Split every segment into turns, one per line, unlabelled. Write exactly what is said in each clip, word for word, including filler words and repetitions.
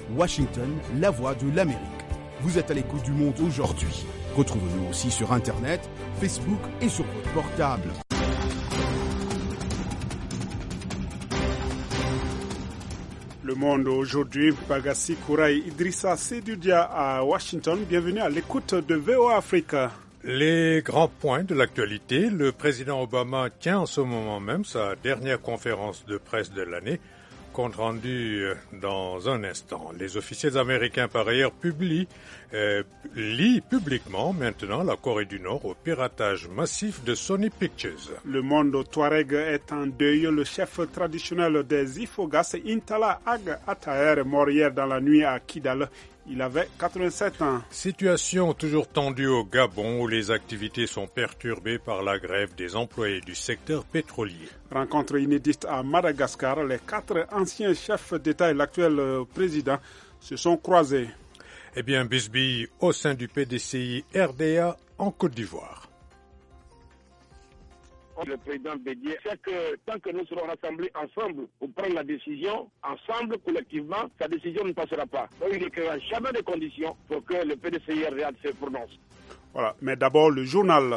Washington, la voix de l'Amérique. Vous êtes à l'écoute du Monde aujourd'hui. Retrouvez-nous aussi sur Internet, Facebook et sur votre portable.
Le Monde aujourd'hui, Bagassi Kouraï, Idrissa Seydoudia à Washington. Bienvenue à l'écoute de V O A Africa.
Les grands points de l'actualité. Le président Obama tient en ce moment même sa dernière conférence de presse de l'année. Compte rendu dans un instant. Les officiels américains, par ailleurs, publient, euh, lient publiquement maintenant la Corée du Nord au piratage massif de Sony Pictures.
Le monde Touareg est en deuil. Le chef traditionnel des Ifogas, Intala Ag Ataher, est mort hier dans la nuit à Kidal. Il avait quatre-vingt-sept ans.
Situation toujours tendue au Gabon où les activités sont perturbées par la grève des employés du secteur pétrolier.
Rencontre inédite à Madagascar. Les quatre anciens chefs d'État et l'actuel président se sont croisés.
Eh bien, bisbille au sein du P D C I R D A en Côte d'Ivoire.
Le président Bédié sait que tant que nous serons rassemblés ensemble pour prendre la décision, ensemble, collectivement, sa décision ne passera pas. Donc il ne créera jamais de conditions pour que le P D C I R D A se prononce.
Voilà, mais d'abord le journal.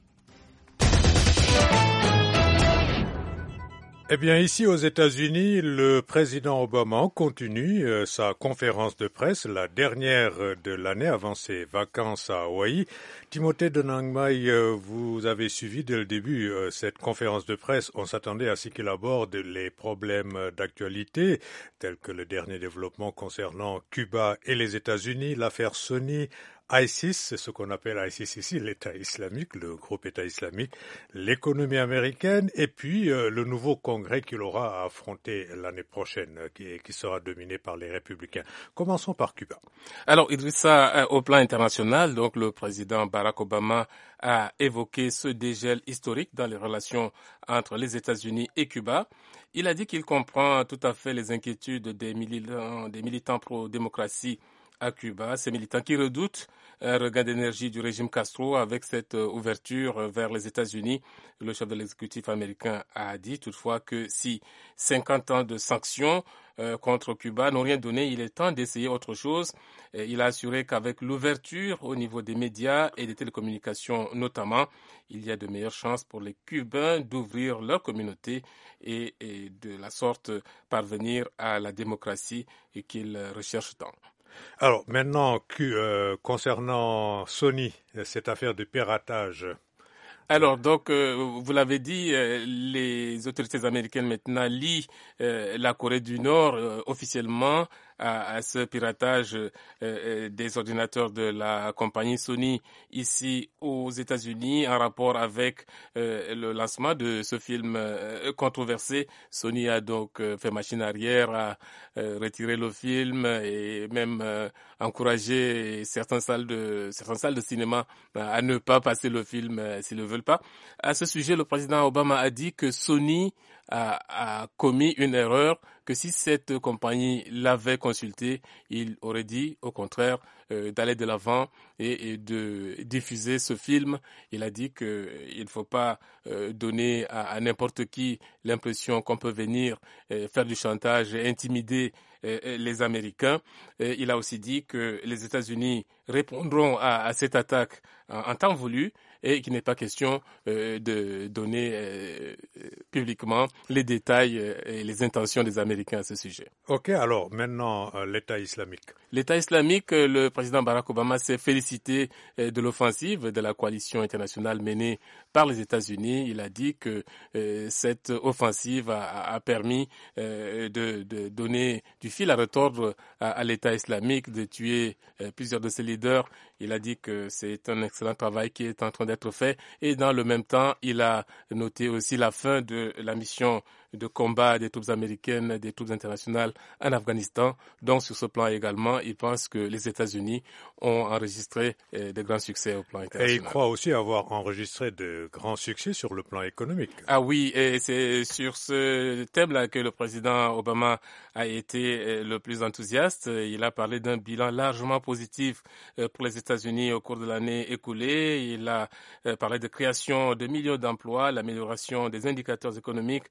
Eh bien, ici aux États-Unis, le président Obama continue euh, sa conférence de presse, la dernière de l'année avant ses vacances à Hawaï. Timothée Donangmai, euh, vous avez suivi dès le début euh, cette conférence de presse. On s'attendait à ce qu'il aborde les problèmes d'actualité, tels que le dernier développement concernant Cuba et les États-Unis, l'affaire Sony, ISIS, c'est ce qu'on appelle ISIS ici, l'État islamique, le groupe État islamique, l'économie américaine et puis euh, le nouveau congrès qu'il aura à affronter l'année prochaine, euh, qui, qui sera dominé par les républicains. Commençons par Cuba.
Alors Idrissa, euh, au plan international, donc le président Barack Obama a évoqué ce dégel historique dans les relations entre les États-Unis et Cuba. Il a dit qu'il comprend tout à fait les inquiétudes des militants, des militants pro-démocratie à Cuba, ces militants qui redoutent un regain d'énergie du régime Castro avec cette ouverture vers les États-Unis. Le chef de l'exécutif américain a dit toutefois que si cinquante ans de sanctions euh, contre Cuba n'ont rien donné, il est temps d'essayer autre chose. Et il a assuré qu'avec l'ouverture au niveau des médias et des télécommunications notamment, il y a de meilleures chances pour les Cubains d'ouvrir leur communauté et, et de la sorte parvenir à la démocratie et qu'ils recherchent tant.
Alors maintenant, euh, concernant Sony, cette affaire de piratage.
Alors donc, euh, vous l'avez dit, euh, les autorités américaines maintenant lient euh, la Corée du Nord euh, officiellement à, à ce piratage euh, des ordinateurs de la compagnie Sony ici aux États-Unis en rapport avec euh, le lancement de ce film euh, controversé. Sony a donc euh, fait machine arrière à euh, retirer le film et même euh, encouragé certaines salles de certaines salles de cinéma à ne pas passer le film euh, s'ils ne veulent pas. À ce sujet, le président Obama a dit que Sony a, a commis une erreur, que si cette compagnie l'avait consulté, il aurait dit au contraire euh, d'aller de l'avant et, et de diffuser ce film. Il a dit qu'il ne faut pas euh, donner à, à n'importe qui l'impression qu'on peut venir euh, faire du chantage et intimider euh, les Américains. Et il a aussi dit que les États-Unis répondront à, à cette attaque en, en temps voulu et qu'il n'est pas question euh, de donner euh, publiquement les détails euh, et les intentions des Américains à ce sujet.
Ok, alors maintenant euh, l'État islamique.
L'État islamique, euh, le président Barack Obama s'est félicité euh, de l'offensive de la coalition internationale menée par les États-Unis. Il a dit que euh, cette offensive a, a permis euh, de, de donner du fil à retordre à, à l'État islamique, de tuer euh, plusieurs de ses leaders. Il a dit que c'est un excellent travail qui est en train d'être fait et dans le même temps, il a noté aussi la fin de la mission de combat des troupes américaines, des troupes internationales en Afghanistan. Donc sur ce plan également, il pense que les États-Unis ont enregistré euh, de grands succès au plan international.
Et il croit aussi avoir enregistré de grands succès sur le plan économique.
Ah oui, et c'est sur ce thème-là que le président Obama a été le plus enthousiaste. Il a parlé d'un bilan largement positif pour les États-Unis au cours de l'année écoulée. Il a parlé de création de millions d'emplois, l'amélioration des indicateurs économiques,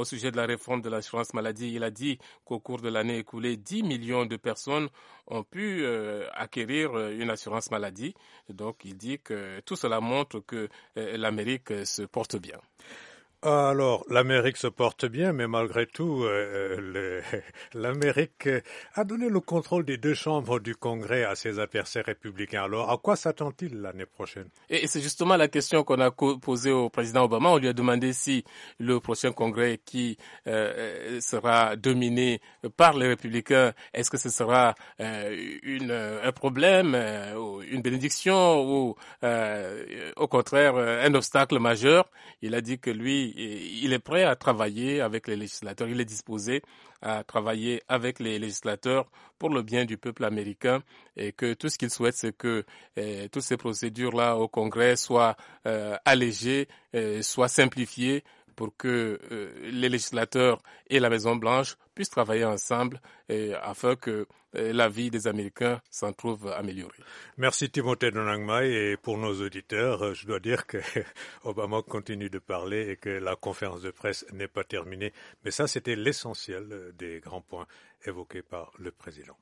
au sujet de la réforme de l'assurance maladie. Il a dit qu'au cours de l'année écoulée, dix millions de personnes ont pu euh, acquérir une assurance maladie. Donc, il dit que tout cela montre que euh, l'Amérique se porte bien.
Alors, l'Amérique se porte bien, mais malgré tout, euh, le, l'Amérique a donné le contrôle des deux chambres du Congrès à ses adversaires républicains. Alors, à quoi s'attend-il l'année prochaine?
Et c'est justement la question qu'on a posée au président Obama. On lui a demandé si le prochain Congrès qui euh, sera dominé par les républicains, est-ce que ce sera euh, une, un problème, euh, une bénédiction ou euh, au contraire un obstacle majeur. Il a dit que lui, il est prêt à travailler avec les législateurs, il est disposé à travailler avec les législateurs pour le bien du peuple américain et que tout ce qu'il souhaite, c'est que euh, toutes ces procédures-là au Congrès soient euh, allégées, euh, soient simplifiées pour que euh, les législateurs et la Maison-Blanche puissent travailler ensemble et, afin que euh, la vie des Américains s'en trouve améliorée.
Merci Timothée Donangmai, et pour nos auditeurs, je dois dire que Obama continue de parler et que la conférence de presse n'est pas terminée. Mais ça, c'était l'essentiel des grands points évoqués par le président.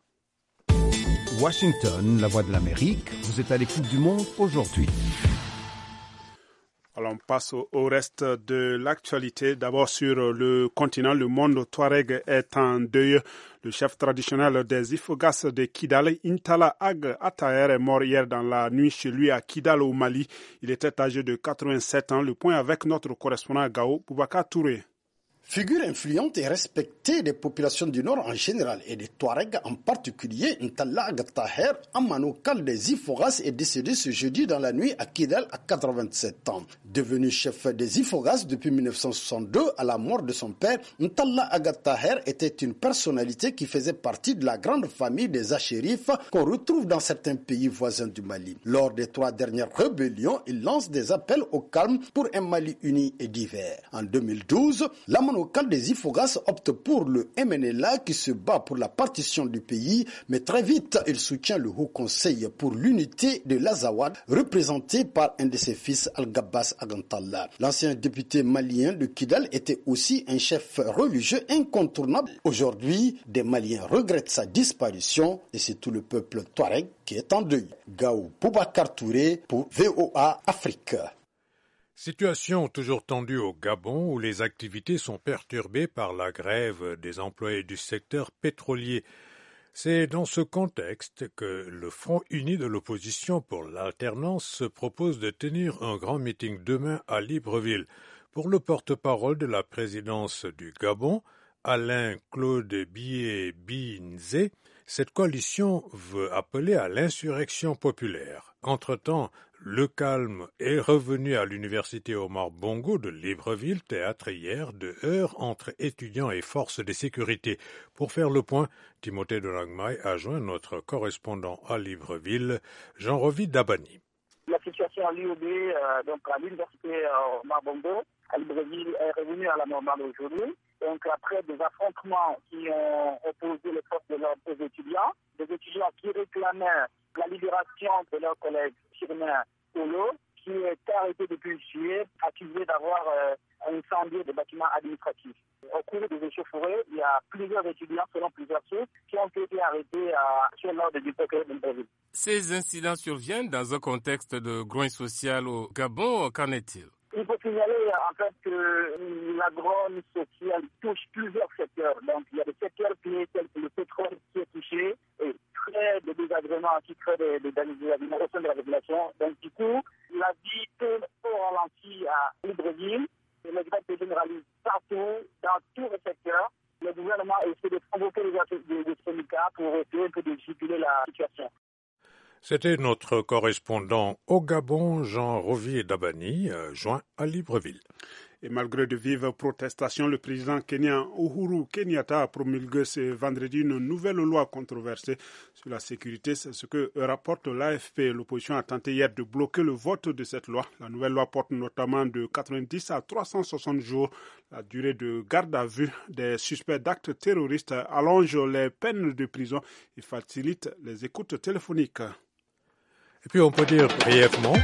Washington, la voix de l'Amérique, vous êtes à l'écoute du monde aujourd'hui.
Alors on passe au, au reste de l'actualité. D'abord sur le continent, le monde touareg est en deuil. Le chef traditionnel des Ifogas de Kidal, Intala Ag Ataher, est mort hier dans la nuit chez lui à Kidal au Mali. Il était âgé de quatre-vingt-sept ans. Le point avec notre correspondant à Gao, Boubacar Touré.
Figure influente et respectée des populations du Nord en général et des Touaregs en particulier, Ntala Ag Taher, Amanokal des Ifogas, est décédé ce jeudi dans la nuit à Kidal à quatre-vingt-sept ans. Devenu chef des Ifogas depuis mille neuf cent soixante-deux, à la mort de son père, Ntala Ag Taher était une personnalité qui faisait partie de la grande famille des Achérifs qu'on retrouve dans certains pays voisins du Mali. Lors des trois dernières rébellions, il lance des appels au calme pour un Mali uni et divers. En deux mille douze, la local des Ifogas opte pour le M N L A qui se bat pour la partition du pays, mais très vite, il soutient le Haut Conseil pour l'unité de l'Azawad, représenté par un de ses fils, Al-Gabbas Agantalla. L'ancien député malien de Kidal était aussi un chef religieux incontournable. Aujourd'hui, des Maliens regrettent sa disparition et c'est tout le peuple touareg qui est en deuil. Gao Boubacar Touré pour V O A Afrique.
Situation toujours tendue au Gabon où les activités sont perturbées par la grève des employés du secteur pétrolier. C'est dans ce contexte que le Front uni de l'opposition pour l'alternance se propose de tenir un grand meeting demain à Libreville. Pour le porte-parole de la présidence du Gabon, Alain-Claude Bié-Binzé, cette coalition veut appeler à l'insurrection populaire. Entre-temps, le calme est revenu à l'université Omar Bongo de Libreville, théâtre hier de heurts entre étudiants et forces de sécurité. Pour faire le point, Timothée Donangmai a joint notre correspondant à Libreville, Jean-Rovi Dabani.
La situation à l'U O B, euh, donc à l'université euh, Omar Bongo, à Libreville, est revenue à la normale aujourd'hui. Donc après des affrontements qui ont opposé les forces de l'ordre aux étudiants, des étudiants qui réclamaient la libération de leur collègue Firmin Polo, qui est arrêté depuis juillet, accusé d'avoir euh, incendié des bâtiments administratifs. Au cours des échauffourées, il y a plusieurs étudiants, selon plusieurs sources, qui ont été arrêtés à, sur l'ordre du procureur de Libreville.
Ces incidents surviennent dans un contexte de grogne social au Gabon. Qu'en est-il?
Il faut signaler en fait que la grogne sociale touche plusieurs secteurs. Donc il y a des secteurs clés tels que le pétrole qui est touché et crée des désagréments qui créent des, des, des, des améliorations de la population. Donc du coup, la vie tourne au ralenti à Libreville. Les grèves se généralisent partout, dans tous les secteurs. Le gouvernement essaie de provoquer les, les syndicats pour essayer de stipuler la situation.
C'était notre correspondant au Gabon, Jean-Rovi Dabani, joint à Libreville.
Et malgré de vives protestations, le président kenyan Uhuru Kenyatta a promulgué ce vendredi une nouvelle loi controversée sur la sécurité. C'est ce que rapporte l'A F P. L'opposition a tenté hier de bloquer le vote de cette loi. La nouvelle loi porte notamment de quatre-vingt-dix à trois cent soixante jours la durée de garde à vue des suspects d'actes terroristes, allonge les peines de prison et facilite les écoutes téléphoniques.
Et puis on peut dire brièvement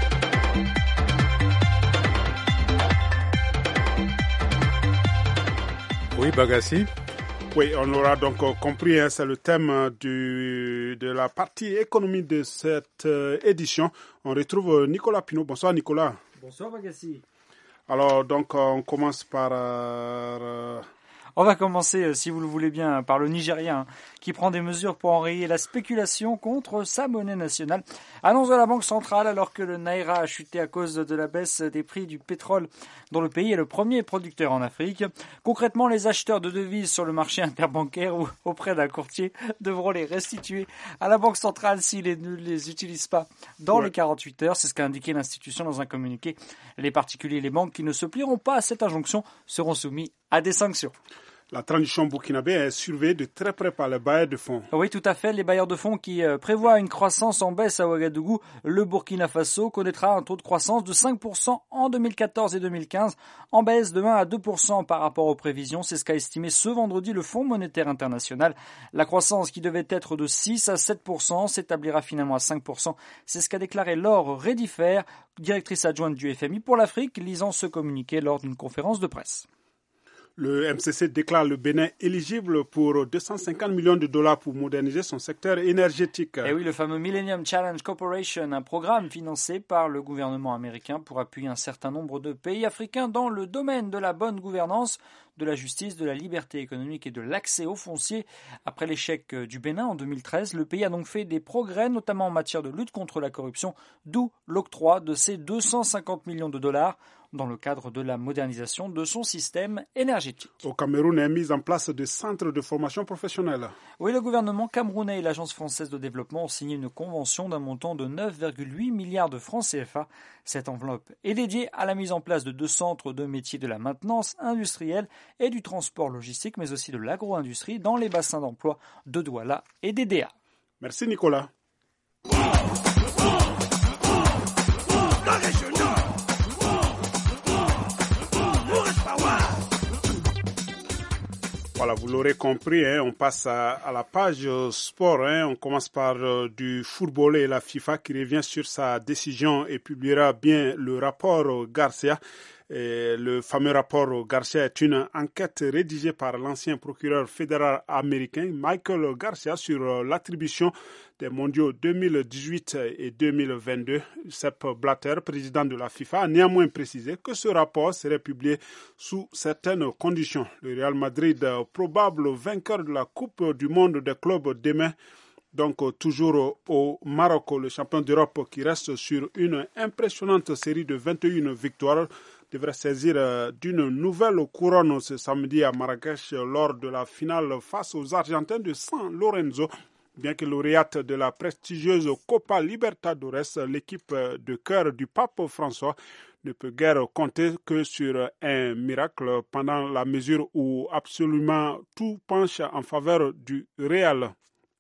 Oui, Bagassi.
Oui, on aura donc compris, hein, c'est le thème du, de la partie économie de cette euh, édition. On retrouve Nicolas Pinault. Bonsoir Nicolas.
Bonsoir Bagassi.
Alors donc on commence par... Euh,
On va commencer, euh, si vous le voulez bien, par le Nigeria, hein, qui prend des mesures pour enrayer la spéculation contre sa monnaie nationale. Annonce de la Banque centrale, alors que le Naira a chuté à cause de la baisse des prix du pétrole, dont le pays est le premier producteur en Afrique. Concrètement, les acheteurs de devises sur le marché interbancaire ou auprès d'un courtier devront les restituer à la Banque centrale s'ils ne les utilisent pas dans ouais. les quarante-huit heures. C'est ce qu'a indiqué l'institution dans un communiqué. Les particuliers et les banques qui ne se plieront pas à cette injonction seront soumis à des sanctions.
La transition burkinabé est surveillée de très près par les bailleurs de fonds.
Oui, tout à fait. Les bailleurs de fonds qui euh, prévoient une croissance en baisse à Ouagadougou. Le Burkina Faso connaîtra un taux de croissance de cinq pour cent en deux mille quatorze et deux mille quinze, en baisse de un à deux pour cent par rapport aux prévisions. C'est ce qu'a estimé ce vendredi le Fonds monétaire international. La croissance qui devait être de six à sept pour cent s'établira finalement à cinq pour cent. C'est ce qu'a déclaré Laure Rédifer, directrice adjointe du F M I pour l'Afrique, lisant ce communiqué lors d'une conférence de presse.
Le M C C déclare le Bénin éligible pour deux cent cinquante millions de dollars pour moderniser son secteur énergétique.
Et oui, le fameux Millennium Challenge Corporation, un programme financé par le gouvernement américain pour appuyer un certain nombre de pays africains dans le domaine de la bonne gouvernance, de la justice, de la liberté économique et de l'accès au foncier. Après l'échec du Bénin en deux mille treize, le pays a donc fait des progrès, notamment en matière de lutte contre la corruption, d'où l'octroi de ces deux cent cinquante millions de dollars dans le cadre de la modernisation de son système énergétique.
Au Cameroun est mise en place des centres de formation professionnelle.
Oui, le gouvernement camerounais et l'Agence française de développement ont signé une convention d'un montant de neuf virgule huit milliards de francs C F A. Cette enveloppe est dédiée à la mise en place de deux centres de métiers de la maintenance industrielle et du transport logistique, mais aussi de l'agro-industrie dans les bassins d'emploi de Douala et d'Edea.
Merci Nicolas. Voilà, vous l'aurez compris, hein, on passe à, à la page sport. Hein, on commence par euh, du football et la FIFA qui revient sur sa décision et publiera bien le rapport Garcia. Et le fameux rapport Garcia est une enquête rédigée par l'ancien procureur fédéral américain Michael Garcia sur l'attribution des mondiaux deux mille dix-huit et deux mille vingt-deux. Sepp Blatter, président de la FIFA, a néanmoins précisé que ce rapport serait publié sous certaines conditions. Le Real Madrid, probable vainqueur de la Coupe du monde des clubs demain, donc toujours au Maroc, le champion d'Europe qui reste sur une impressionnante série de vingt et une victoires, devrait saisir d'une nouvelle couronne ce samedi à Marrakech lors de la finale face aux Argentins de San Lorenzo. Bien que lauréate de la prestigieuse Copa Libertadores, l'équipe de cœur du pape François ne peut guère compter que sur un miracle pendant la mesure où absolument tout penche en faveur du Real.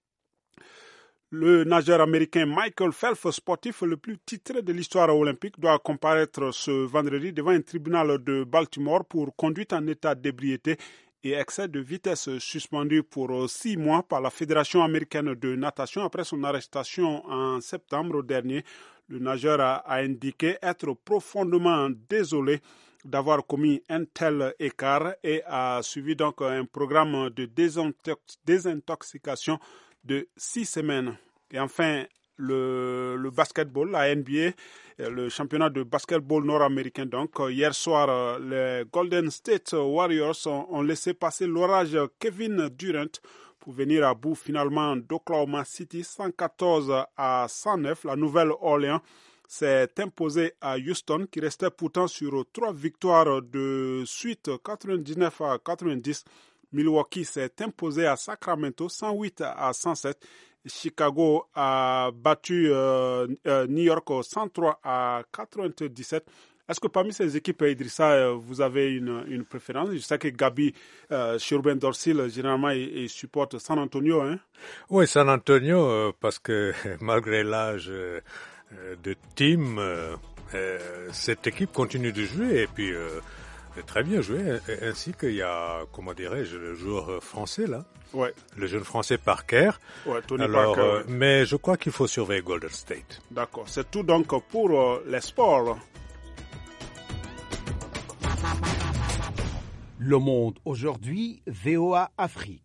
Le nageur américain Michael Phelps, sportif le plus titré de l'histoire olympique, doit comparaître ce vendredi devant un tribunal de Baltimore pour conduite en état d'ébriété et excès de vitesse suspendu pour six mois par la Fédération américaine de natation après son arrestation en septembre dernier. Le nageur a, a indiqué être profondément désolé d'avoir commis un tel écart et a suivi donc un programme de désintox- désintoxication de six semaines. Et enfin, le, le basketball, la N B A, le championnat de basketball nord-américain. Donc, hier soir, les Golden State Warriors ont, ont laissé passer l'orage Kevin Durant pour venir à bout finalement d'Oklahoma City cent quatorze à cent neuf. La Nouvelle-Orléans s'est imposée à Houston qui restait pourtant sur trois victoires de suite, quatre-vingt-dix-neuf à quatre-vingt-dix. Milwaukee s'est imposé à Sacramento cent huit à cent sept. Chicago a battu euh, euh, New York cent trois à quatre-vingt-dix-sept. Est-ce que parmi ces équipes, Idrissa, vous avez une, une préférence? Je sais que Gabi euh, Chirben-Dorsil, généralement, il, il supporte San Antonio. Hein?
Oui, San Antonio, euh, parce que malgré l'âge euh, de Tim, euh, euh, cette équipe continue de jouer et puis euh, très bien joué, ainsi qu'il y a, comment dirais-je, le joueur français là.
Ouais.
Le jeune français Parker.
Ouais, Tony
Alors,
Parker.
Euh, mais je crois qu'il faut surveiller Golden State.
D'accord. C'est tout donc pour euh, les sports.
Le Monde aujourd'hui, V O A Afrique.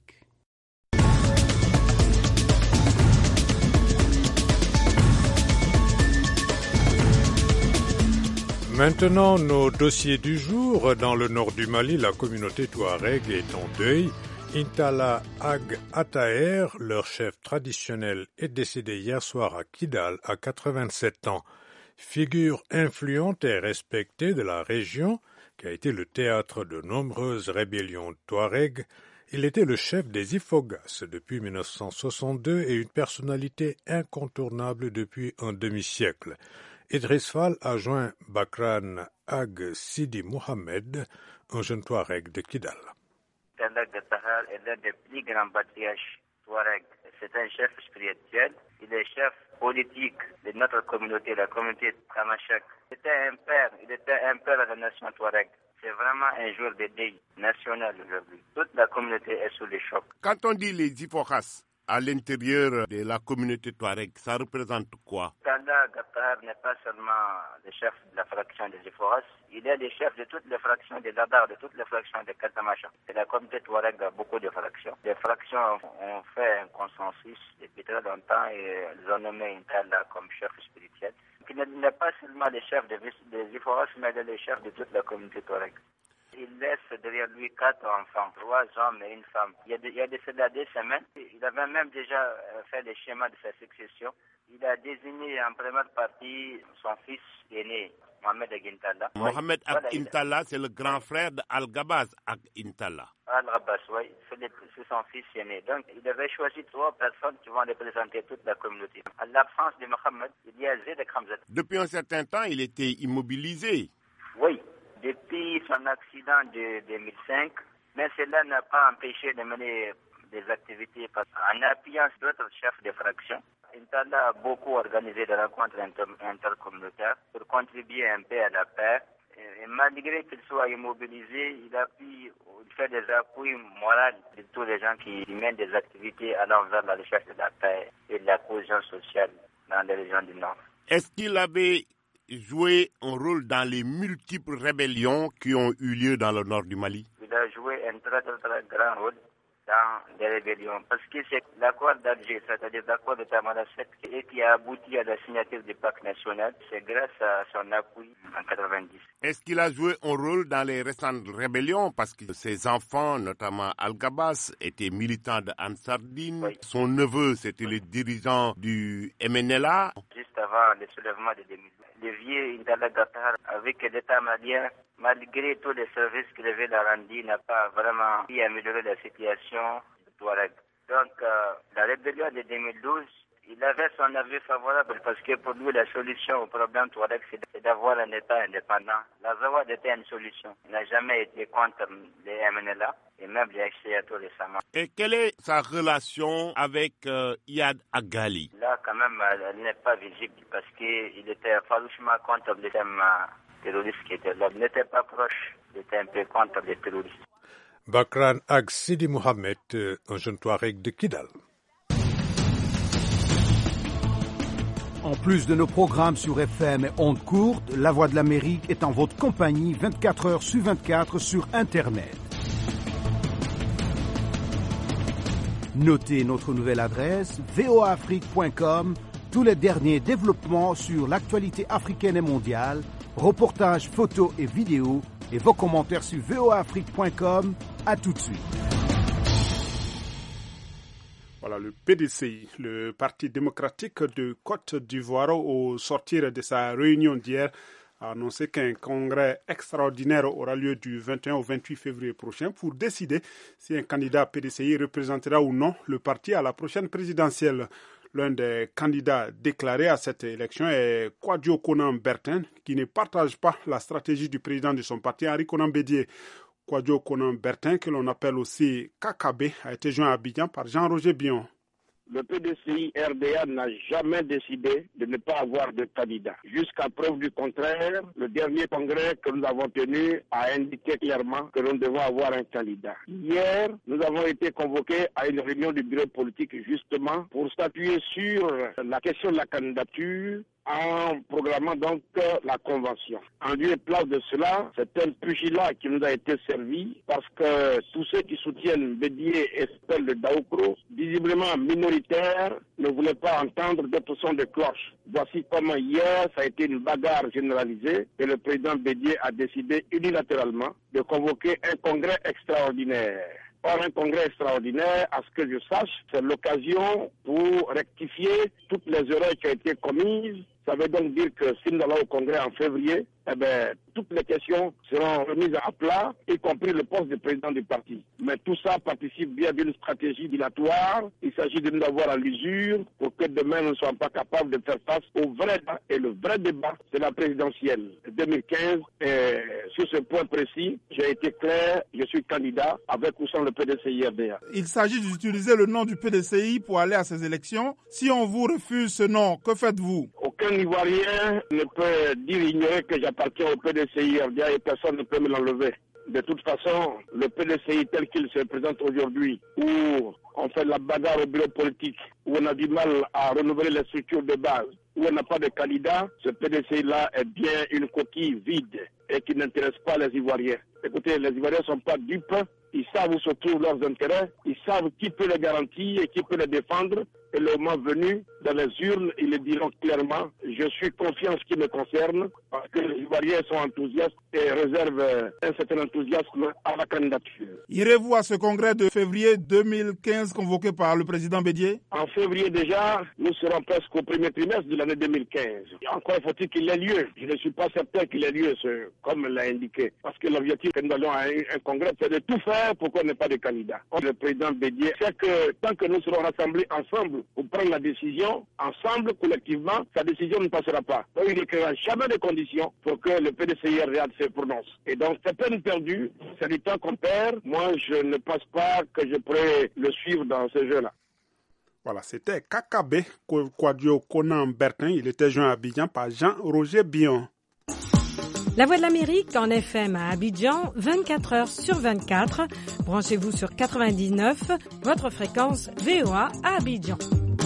Maintenant, nos dossiers du jour. Dans le nord du Mali, la communauté touareg est en deuil. Intala Ag Ataher, leur chef traditionnel, est décédé hier soir à Kidal à quatre-vingt-sept ans. Figure influente et respectée de la région, qui a été le théâtre de nombreuses rébellions touareg, il était le chef des Ifogas depuis mille neuf cent soixante-deux et une personnalité incontournable depuis un demi-siècle. Idriss Fall a joint Bakran Ag Sidi Mohamed, un jeune Touareg de Kidal.
Intala Gatahar est l'un des plus grands patriarches Touareg. C'est un chef spirituel. Il est chef politique de notre communauté, la communauté Tamashek. Il était un père, il était un père de la nation Touareg. C'est vraiment un jour de deuil national aujourd'hui. Toute la communauté est sous le choc.
Quand on dit les Ifokas à l'intérieur de la communauté Touareg, ça représente quoi?
Intala Gatahar n'est pas seulement le chef de la fraction des Ifokas, il est le chef de toutes les fractions de Dadar, de toutes les fractions de Katamacha. Et la communauté Touareg a beaucoup de fractions. Les fractions ont fait un consensus depuis très longtemps et ils ont nommé Intala comme chef spirituel. Il n'est pas seulement le chef des Ifokas, mais il est le chef de toute la communauté Touareg. Il laisse derrière lui quatre enfants, trois hommes et une femme. Il y a de, il y a de cela deux semaines. Il avait même déjà fait le schéma de sa succession. Il a désigné en première partie son fils aîné, Mohamed Ag Intala.
Mohamed Ag voilà, Intala, c'est le grand frère d'Al-Gabaz Ag Intala.
Al-Gabaz, oui, c'est son fils aîné. Donc, il avait choisi trois personnes qui vont représenter toute la communauté. À l'absence de Mohamed, il y a Zed Khamzat.
Depuis un certain temps, il était immobilisé.
Oui. Depuis son accident de deux mille cinq, mais cela n'a pas empêché de mener des activités en appuyant d'autres chefs de fraction. Intala a beaucoup organisé des rencontres inter intercommunautaires pour contribuer un peu à la paix. Et malgré qu'il soit immobilisé, il a pu faire des appuis moraux de tous les gens qui mènent des activités allant vers la recherche de la paix et de la cohésion sociale dans les régions du Nord.
Est-ce qu'il avait joué un rôle dans les multiples rébellions qui ont eu lieu dans le nord du Mali?
Il a joué un très très, très grand rôle dans les rébellions parce que c'est l'accord d'Alger, c'est-à-dire l'accord de Tamanrasset, et qui a abouti à la signature du pacte national. C'est grâce à son appui en quatre-vingt-dix.
Est-ce qu'il a joué un rôle dans les récentes rébellions? Parce que ses enfants, notamment Al-Gabas, étaient militants de Ansardine. Oui. Son neveu, c'était le dirigeant du M N L A.
Juste avant le soulèvement de deux mille deux. Le vieux Intala Gatahar, avec l'État malien, malgré tous les services qu'il avait rendus, n'a pas vraiment pu améliorer la situation de Touareg. Donc, euh, la rébellion de deux mille douze, il avait son avis favorable parce que pour lui, la solution au problème Touareg, c'est d'avoir un État indépendant. L'Azawad était une solution. Il n'a jamais été contre les M N L A et même les H C A tout récemment.
Et quelle est sa relation avec euh, Iyad Agali?
Là, quand même, elle n'est pas visible parce qu'il était farouchement contre le thème terroriste qui était là. Il n'était pas proche, il était un peu contre les terroristes.
Bakran Ag Sidi Mohamed, un jeune Touareg de Kidal.
En plus de nos programmes sur F M et ondes courtes, La Voix de l'Amérique est en votre compagnie vingt-quatre heures sur vingt-quatre sur Internet. Notez notre nouvelle adresse v o a afrique point com, tous les derniers développements sur l'actualité africaine et mondiale, reportages, photos et vidéos, et vos commentaires sur v o a afrique point com. À tout de suite.
Voilà, le P D C I, le Parti démocratique de Côte d'Ivoire, au sortir de sa réunion d'hier, a annoncé qu'un congrès extraordinaire aura lieu du vingt et un au vingt-huit février prochain pour décider si un candidat P D C I représentera ou non le parti à la prochaine présidentielle. L'un des candidats déclarés à cette élection est Kwadwo Konan Bertin, qui ne partage pas la stratégie du président de son parti, Henri Konan Bédié. Kwadwo Konan Bertin, que l'on appelle aussi Kakabe, a été joint à Abidjan par Jean-Roger Bion.
Le P D C I R D A n'a jamais décidé de ne pas avoir de candidat. Jusqu'à preuve du contraire, le dernier congrès que nous avons tenu a indiqué clairement que nous devons avoir un candidat. Hier, nous avons été convoqués à une réunion du bureau politique justement pour statuer sur la question de la candidature en programmant donc la convention. En lieu et place de cela, c'est un pugilat qui nous a été servi parce que tous ceux qui soutiennent Bédié et celle de Daoukro, visiblement minoritaires, ne voulaient pas entendre d'autres sons de cloche. Voici comment hier, ça a été une bagarre généralisée et le président Bédié a décidé unilatéralement de convoquer un congrès extraordinaire. Or, un congrès extraordinaire, à ce que je sache, c'est l'occasion pour rectifier toutes les erreurs qui ont été commises. Ça veut donc dire que si nous allons au congrès en février, eh bien, toutes les questions seront remises à plat, y compris le poste de président du parti. Mais tout ça participe bien d'une stratégie dilatoire. Il s'agit de nous avoir à l'usure pour que demain nous ne soyons pas capables de faire face au vrai débat. Et le vrai débat, c'est la présidentielle deux mille quinze. Et sur ce point précis, j'ai été clair, je suis candidat avec ou sans le P D C I R D A.
Il s'agit d'utiliser le nom du P D C I pour aller à ces élections. Si on vous refuse ce nom, que faites-vous?
Aucun Ivoirien ne peut dire ignorer que j'appartiens au P D C I R D A et personne ne peut me l'enlever. De toute façon, le P D C I tel qu'il se présente aujourd'hui, où on fait la bagarre au bureau politique, où on a du mal à renouveler les structures de base, où on n'a pas de candidat, ce P D C I-là est bien une coquille vide et qui n'intéresse pas les Ivoiriens. Écoutez, les Ivoiriens ne sont pas dupes, ils savent où se trouvent leurs intérêts, ils savent qui peut les garantir et qui peut les défendre. Et le moment venu, dans les urnes, ils le diront clairement, je suis confiant en ce qui me concerne, parce que les Ivoiriens sont enthousiastes et réservent un certain enthousiasme à la candidature.
Irez-vous à ce congrès de février deux mille quinze convoqué par le président Bédié?
En février déjà, nous serons presque au premier trimestre de l'année deux mille quinze. Encore faut-il qu'il ait lieu. Je ne suis pas certain qu'il ait lieu, ce, comme l'a indiqué. Parce que l'objectif que nous allons à un, un congrès, c'est de tout faire pour qu'on n'ait pas de candidat. Le président Bédié sait que tant que nous serons rassemblés ensemble pour prendre la décision, ensemble, collectivement, sa décision ne passera pas. Donc il ne créera jamais de conditions pour que le P D C I R D A se prononce. Et donc c'est peine perdue, c'est du temps qu'on perd. Moi, je ne pense pas que je pourrais le suivre dans ce jeu-là.
Voilà, c'était Kakabe Kwadjo Konan Bertin. Il était joint à Abidjan par Jean-Roger Bion.
La Voix de l'Amérique en F M à Abidjan, vingt-quatre heures sur vingt-quatre. Branchez-vous sur quatre-vingt-dix-neuf, votre fréquence V O A à Abidjan.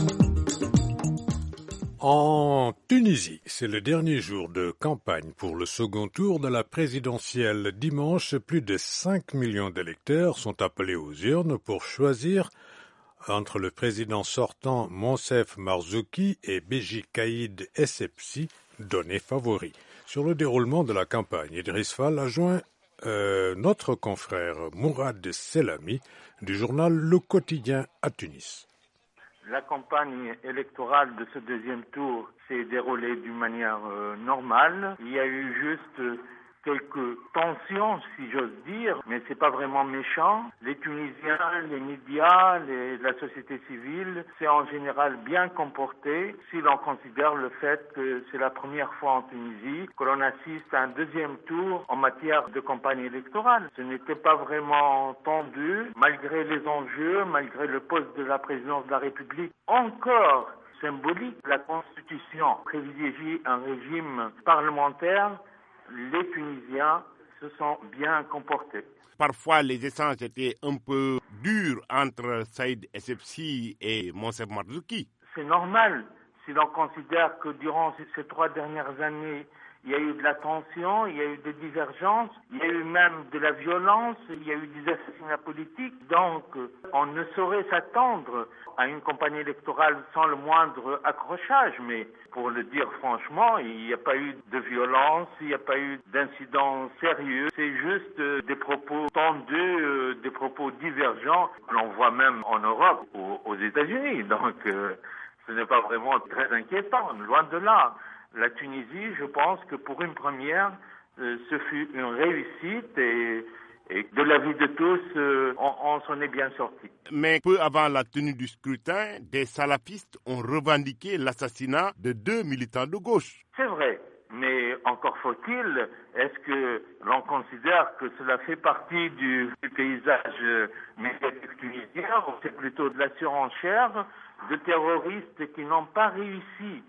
En Tunisie, c'est le dernier jour de campagne pour le second tour de la présidentielle. Dimanche, plus de cinq millions d'électeurs sont appelés aux urnes pour choisir entre le président sortant Monsef Marzouki et Béji Caïd Essebsi, donné favori. Sur le déroulement de la campagne, Idriss Fall a joint euh, notre confrère Mourad Selami du journal Le Quotidien à Tunis.
La campagne électorale de ce deuxième tour s'est déroulée d'une manière euh, normale. Il y a eu juste euh, quelques tensions, si j'ose dire, mais c'est pas vraiment méchant. Les Tunisiens, les médias, les, la société civile s'est en général bien comporté si l'on considère le fait que c'est la première fois en Tunisie que l'on assiste à un deuxième tour en matière de campagne électorale. Ce n'était pas vraiment tendu, malgré les enjeux, malgré le poste de la présidence de la République. Encore symbolique, la Constitution privilégie un régime parlementaire. Les Tunisiens se sont bien comportés.
Parfois, les échanges étaient un peu durs entre Saïd Essebsi et Monsef Marzouki.
C'est normal si l'on considère que durant ces trois dernières années, il y a eu de la tension, il y a eu des divergences, il y a eu même de la violence, il y a eu des assassinats politiques. Donc, on ne saurait s'attendre à une campagne électorale sans le moindre accrochage. Mais pour le dire franchement, il n'y a pas eu de violence, il n'y a pas eu d'incidents sérieux. C'est juste des propos tendus, des propos divergents que l'on voit même en Europe ou aux États-Unis. Donc, ce n'est pas vraiment très inquiétant, loin de là. La Tunisie, je pense que pour une première, euh, ce fut une réussite et, et de l'avis de tous, euh, on, on s'en est bien sorti.
Mais peu avant la tenue du scrutin, des salafistes ont revendiqué l'assassinat de deux militants de gauche.
C'est vrai, mais encore faut-il, est-ce que l'on considère que cela fait partie du, du paysage médiatique tunisien ou c'est plutôt de la surenchère de terroristes qui n'ont pas réussi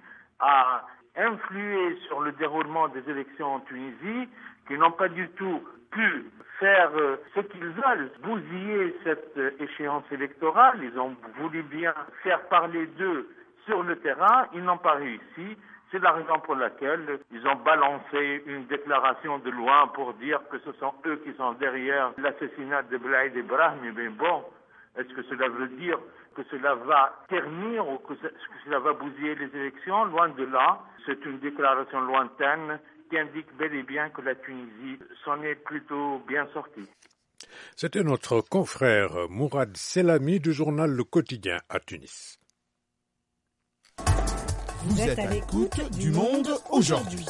à influer sur le déroulement des élections en Tunisie, qui n'ont pas du tout pu faire euh, ce qu'ils veulent, bousiller cette euh, échéance électorale. Ils ont voulu bien faire parler d'eux sur le terrain, ils n'ont pas réussi. C'est la raison pour laquelle ils ont balancé une déclaration de loi pour dire que ce sont eux qui sont derrière l'assassinat de Blaïd Ibrahim. Mais bon, est-ce que cela veut dire que cela va ternir ou que cela va bousiller les élections? Loin de là, c'est une déclaration lointaine qui indique bel et bien que la Tunisie s'en est plutôt bien sortie.
C'était notre confrère Mourad Selami du journal Le Quotidien à Tunis.
Vous êtes à l'écoute du Monde aujourd'hui.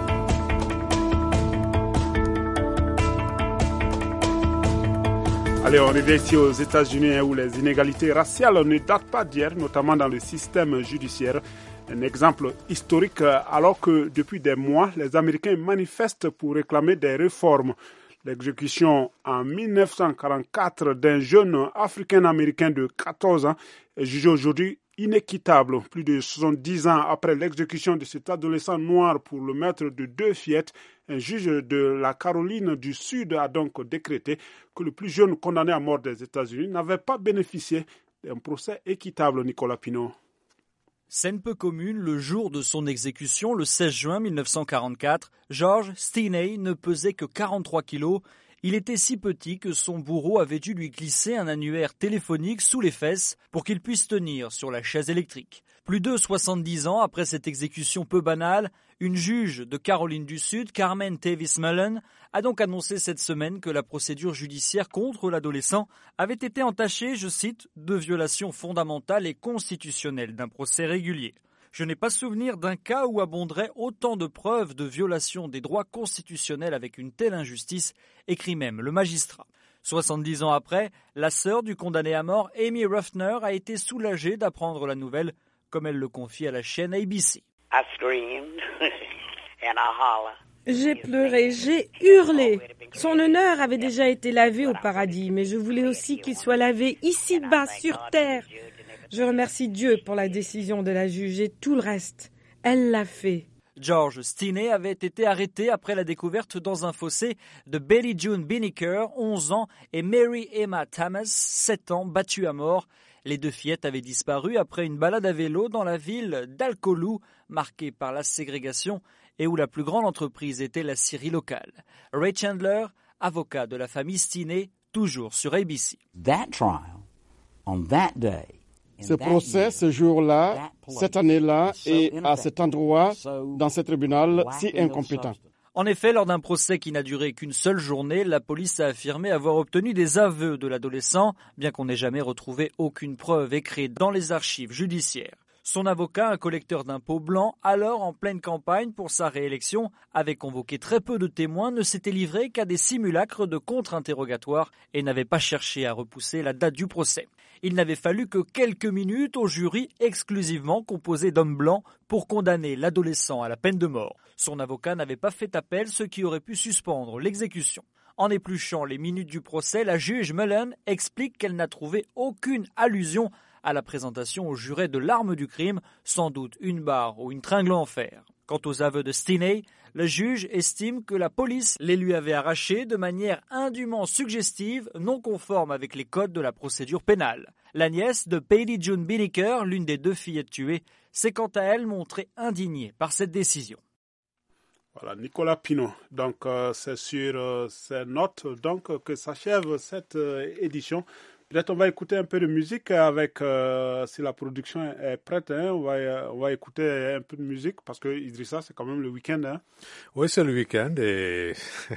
Allez, on revient ici aux États-Unis où les inégalités raciales ne datent pas d'hier, notamment dans le système judiciaire. Un exemple historique alors que depuis des mois, les Américains manifestent pour réclamer des réformes. L'exécution en mille neuf cent quarante-quatre d'un jeune Africain-Américain de quatorze ans est jugée aujourd'hui inéquitable. Plus de soixante-dix ans après l'exécution de cet adolescent noir pour le meurtre de deux fillettes, un juge de la Caroline du Sud a donc décrété que le plus jeune condamné à mort des États-Unis n'avait pas bénéficié d'un procès équitable. Nicolas Pinault.
Scène peu commune, le jour de son exécution, le seize juin mille neuf cent quarante-quatre, George Stinney ne pesait que quarante-trois kilos. Il était si petit que son bourreau avait dû lui glisser un annuaire téléphonique sous les fesses pour qu'il puisse tenir sur la chaise électrique. Plus de soixante-dix ans après cette exécution peu banale, une juge de Caroline du Sud, Carmen Tavis Mullen, a donc annoncé cette semaine que la procédure judiciaire contre l'adolescent avait été entachée, je cite, de violations fondamentales et constitutionnelles d'un procès régulier. Je n'ai pas souvenir d'un cas où abonderait autant de preuves de violation des droits constitutionnels avec une telle injustice, écrit même le magistrat. soixante-dix ans après, la sœur du condamné à mort, Amy Ruffner, a été soulagée d'apprendre la nouvelle, comme elle le confie à la chaîne A B C.
J'ai pleuré, j'ai hurlé. Son honneur avait déjà été lavé au paradis, mais je voulais aussi qu'il soit lavé ici-bas, sur terre. Je remercie Dieu pour la décision de la juge et tout le reste. Elle l'a fait.
George Stinney avait été arrêté après la découverte dans un fossé de Betty June Binnicker, onze ans, et Mary Emma Thomas, sept ans, battue à mort. Les deux fillettes avaient disparu après une balade à vélo dans la ville d'Alcolu, marquée par la ségrégation et où la plus grande entreprise était la scierie locale. Ray Chandler, avocat de la famille Stinney, toujours sur A B C.
That trial, on that day,
Ce procès, ce jour-là, cette année-là et à cet endroit, dans ce tribunal si incompétent.
En effet, lors d'un procès qui n'a duré qu'une seule journée, la police a affirmé avoir obtenu des aveux de l'adolescent, bien qu'on n'ait jamais retrouvé aucune preuve écrite dans les archives judiciaires. Son avocat, un collecteur d'impôts blanc, alors en pleine campagne pour sa réélection, avait convoqué très peu de témoins, ne s'était livré qu'à des simulacres de contre-interrogatoires et n'avait pas cherché à repousser la date du procès. Il n'avait fallu que quelques minutes au jury exclusivement composé d'hommes blancs pour condamner l'adolescent à la peine de mort. Son avocat n'avait pas fait appel, ce qui aurait pu suspendre l'exécution. En épluchant les minutes du procès, la juge Mullen explique qu'elle n'a trouvé aucune allusion à la présentation au juré de l'arme du crime, sans doute une barre ou une tringle en fer. Quant aux aveux de Stinney, le juge estime que la police les lui avait arrachés de manière indûment suggestive, non conforme avec les codes de la procédure pénale. La nièce de Betty June Binnicker, l'une des deux fillettes tuées, s'est quant à elle montrée indignée par cette décision.
Voilà, Nicolas Pinault. Donc, euh, c'est sur euh, ces notes donc, que s'achève cette euh, édition. Peut-être on va écouter un peu de musique avec, euh, si la production est prête, hein, on, va, on va écouter un peu de musique parce que Idrissa, c'est quand même le week-end. Hein.
Oui, c'est le week-end et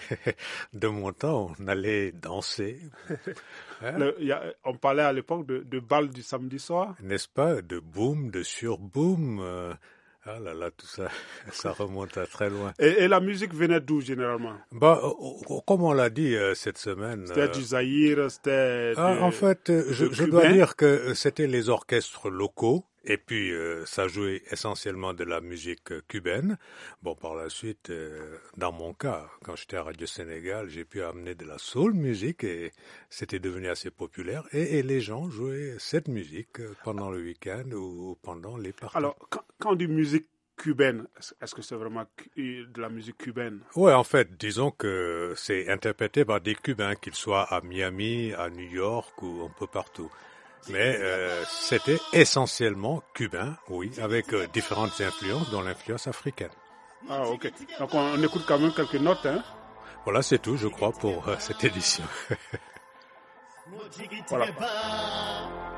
de mon temps, on allait danser.
Hein? Le, y a, on parlait à l'époque de, de bal du samedi soir.
N'est-ce pas? De boom, de surboom. Euh... Ah là là, tout ça, ça remonte à très loin.
Et, et la musique venait d'où généralement?
Bah, comme on l'a dit euh, cette semaine.
C'était euh... du Zaïre, c'était.
Ah,
du,
en fait, je, je dois dire que c'était les orchestres locaux. Et puis, euh, ça jouait essentiellement de la musique euh, cubaine. Bon, par la suite, euh, dans mon cas, quand j'étais à Radio Sénégal, j'ai pu amener de la soul music et c'était devenu assez populaire. Et, et les gens jouaient cette musique pendant le week-end ou pendant les parties.
Alors, quand, quand on dit musique cubaine, est-ce que c'est vraiment de la musique cubaine?
Oui, en fait, disons que c'est interprété par des Cubains, qu'ils soient à Miami, à New York ou un peu partout. Mais euh, c'était essentiellement cubain, oui, avec euh, différentes influences, dont l'influence africaine.
Ah, ok. Donc on, on écoute quand même quelques notes, hein.
Voilà, c'est tout, je crois, pour euh, cette édition.
Voilà.